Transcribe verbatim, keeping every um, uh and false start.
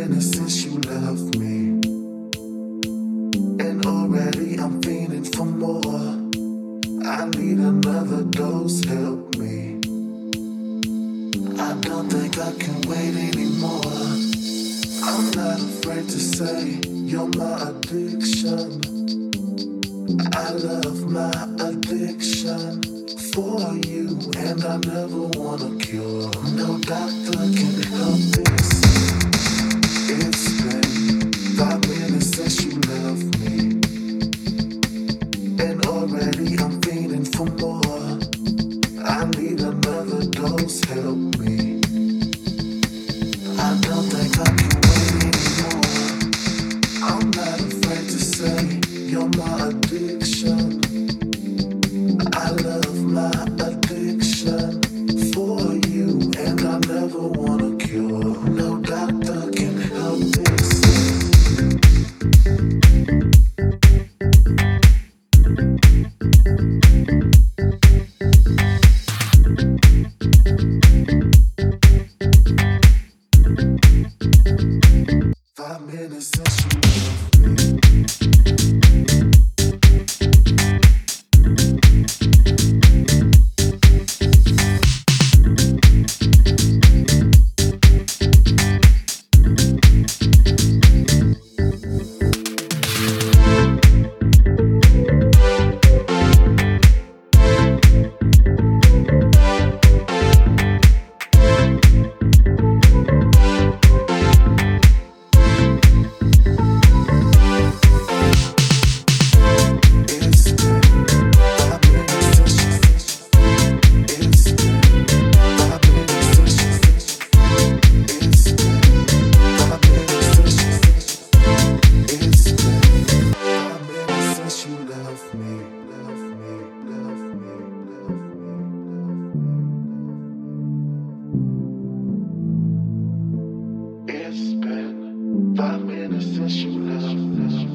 minutes since you left me, and already I'm feeling for more. I need another dose, help me. I don't think I can wait anymore. I'm not afraid to say you're my addiction. I love my addiction for you, and I never want a cure. No doctor can help this. It's been five minutes since you left me, and already I'm feeling for more. I need another dose, help me. I don't think I can wait anymore. I'm not afraid to say you're my addiction. I love my addiction for you, and I never want a cure. No doctor can help this. Five minutes since you left me. It's been five minutes since you left.